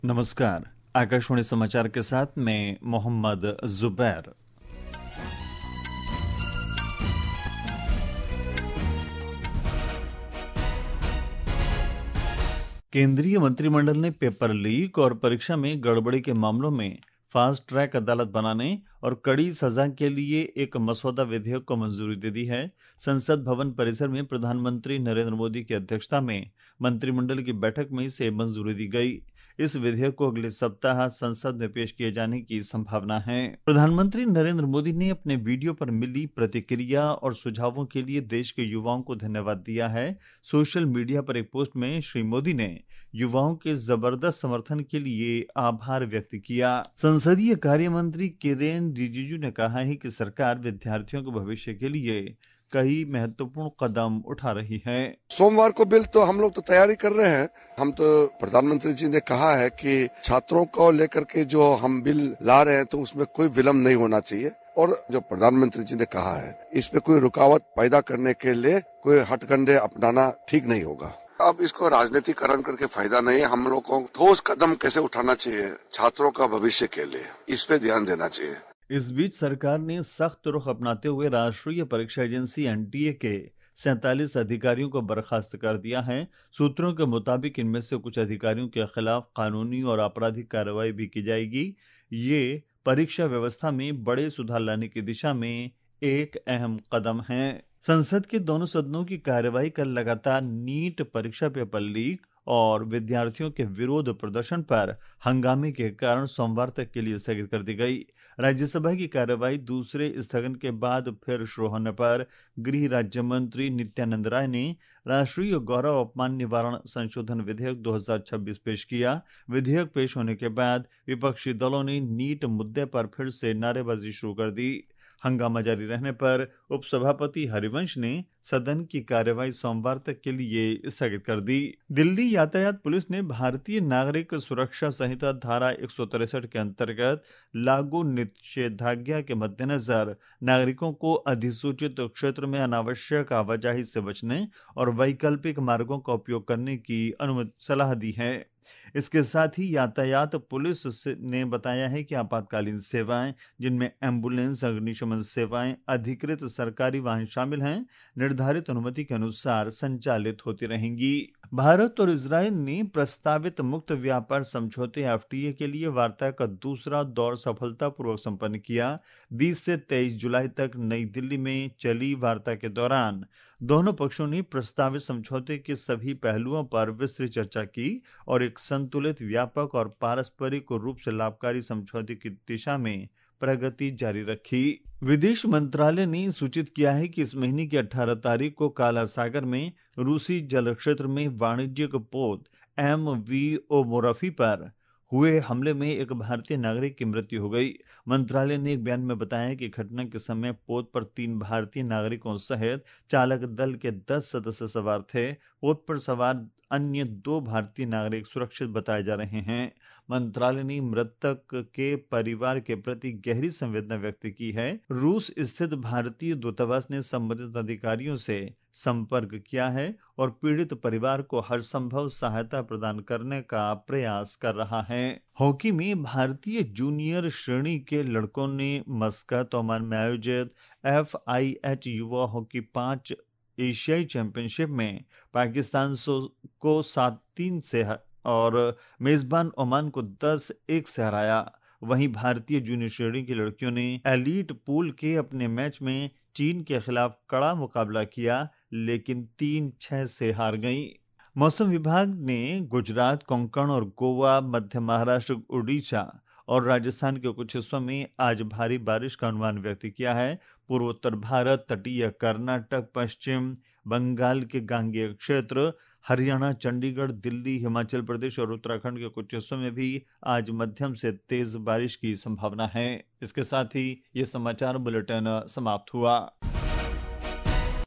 नमस्कार। आकाशवाणी समाचार के साथ मैं मोहम्मद जुबैर। केंद्रीय मंत्रिमंडल ने पेपर लीक और परीक्षा में गड़बड़ी के मामलों में फास्ट ट्रैक अदालत बनाने और कड़ी सजा के लिए एक मसौदा विधेयक को मंजूरी दे दी है। संसद भवन परिसर में प्रधानमंत्री नरेंद्र मोदी की अध्यक्षता में मंत्रिमंडल की बैठक में इसे मंजूरी दी गई। इस विधेयक को अगले सप्ताह संसद में पेश किए जाने की संभावना है। प्रधानमंत्री नरेंद्र मोदी ने अपने वीडियो पर मिली प्रतिक्रिया और सुझावों के लिए देश के युवाओं को धन्यवाद दिया है। सोशल मीडिया पर एक पोस्ट में श्री मोदी ने युवाओं के जबरदस्त समर्थन के लिए आभार व्यक्त किया। संसदीय कार्य मंत्री किरेन रिजिजू ने कहा है कि सरकार विद्यार्थियों के भविष्य के लिए कई महत्वपूर्ण कदम उठा रही है। सोमवार को बिल तो हम लोग तो तैयारी कर रहे हैं। हम तो प्रधानमंत्री जी ने कहा है कि छात्रों को लेकर के जो हम बिल ला रहे हैं तो उसमें कोई विलम्ब नहीं होना चाहिए, और जो प्रधानमंत्री जी ने कहा है इस पे कोई रुकावट पैदा करने के लिए कोई हथकंडे अपनाना ठीक नहीं होगा। अब इसको राजनीतिकरण करके फायदा नहीं है। हम लोग को ठोस कदम कैसे उठाना चाहिए छात्रों का भविष्य के लिए, इस पे ध्यान देना चाहिए। इस बीच सरकार ने सख्त रुख अपनाते हुए राष्ट्रीय परीक्षा एजेंसी एनटीए के 47 अधिकारियों को बर्खास्त कर दिया है। सूत्रों के मुताबिक इनमें से कुछ अधिकारियों के खिलाफ कानूनी और आपराधिक कार्रवाई भी की जाएगी। ये परीक्षा व्यवस्था में बड़े सुधार लाने की दिशा में एक अहम कदम है। संसद के दोनों सदनों की कार्यवाही कल लगातार नीट परीक्षा पेपर लीक और विद्यार्थियों के विरोध प्रदर्शन पर हंगामे के कारण सोमवार तक के लिए स्थगित कर दी गई। राज्यसभा की कार्यवाही दूसरे स्थगन के बाद फिर शुरू होने पर गृह राज्य मंत्री नित्यानंद राय ने राष्ट्रीय गौरव अपमान निवारण संशोधन विधेयक 2026 पेश किया। विधेयक पेश होने के बाद विपक्षी दलों ने नीट मुद्दे पर फिर से नारेबाजी शुरू कर दी। हंगामा जारी रहने पर उपसभापति हरिवंश ने सदन की कार्यवाही सोमवार तक के लिए स्थगित कर दी। दिल्ली यातायात पुलिस ने भारतीय नागरिक सुरक्षा संहिता धारा 163 के अंतर्गत लागू निषेधाज्ञा के मद्देनजर नागरिकों को अधिसूचित क्षेत्र में अनावश्यक आवाजाही से बचने और वैकल्पिक मार्गों का उपयोग करने की सलाह दी है। इसके साथ ही यातायात पुलिस ने बताया है कि आपातकालीन सेवाएं, जिनमें एम्बुलेंस, अग्निशमन सेवाएं, अधिकृत सरकारी वाहन शामिल हैं, निर्धारित अनुमति के अनुसार संचालित होती रहेंगी। भारत और इजरायल ने प्रस्तावित मुक्त व्यापार समझौते एफटीए के लिए वार्ता का दूसरा दौर सफलतापूर्वक संपन्न किया। 20 से 23 जुलाई तक नई दिल्ली में चली वार्ता के दौरान दोनों पक्षों ने प्रस्तावित समझौते के सभी पहलुओं पर विस्तृत चर्चा की और एक संतुलित, व्यापक और पारस्परिक रूप से लाभकारी समझौते की दिशा में प्रगति जारी रखी। विदेश मंत्रालय ने सूचित किया है कि इस महीने की 18 तारीख को काला सागर में रूसी जल क्षेत्र में वाणिज्यिक पोत MV ओमोरफी पर हुए हमले में एक भारतीय नागरिक की मृत्यु हो गई। मंत्रालय ने एक बयान में बताया कि घटना के समय पोत पर 3 भारतीय नागरिकों सहित चालक दल के 10 सदस्य सवार थे। पोत पर सवार अन्य 2 भारतीय नागरिक सुरक्षित बताए जा रहे हैं। मंत्रालय ने मृतक के परिवार के प्रति गहरी संवेदना व्यक्त की है। रूस स्थित भारतीय दूतावास ने संबंधित अधिकारियों से संपर्क किया है और पीड़ित परिवार को हर संभव सहायता प्रदान करने का प्रयास कर रहा है। हॉकी में भारतीय जूनियर श्रेणी के लड़कों ने मस्कत, ओमान में आयोजित FIH युवा हॉकी 5 एशियाई चैंपियनशिप में पाकिस्तान को 7-3 से और मेजबान ओमान को 10-1 से हराया। वहीं भारतीय जूनियर श्रेणी की लड़कियों ने एलीट पूल के अपने मैच में चीन के खिलाफ कड़ा मुकाबला किया, लेकिन 3-6 से हार गईं। मौसम विभाग ने गुजरात, कोंकण और गोवा, मध्य महाराष्ट्र, उड़ीसा और राजस्थान के कुछ हिस्सों में आज भारी बारिश का अनुमान व्यक्त किया है। पूर्वोत्तर भारत, तटीय कर्नाटक, पश्चिम बंगाल के गांगेय क्षेत्र, हरियाणा, चंडीगढ़, दिल्ली, हिमाचल प्रदेश और उत्तराखंड के कुछ हिस्सों में भी आज मध्यम से तेज बारिश की संभावना है। इसके साथ ही ये समाचार बुलेटिन समाप्त हुआ।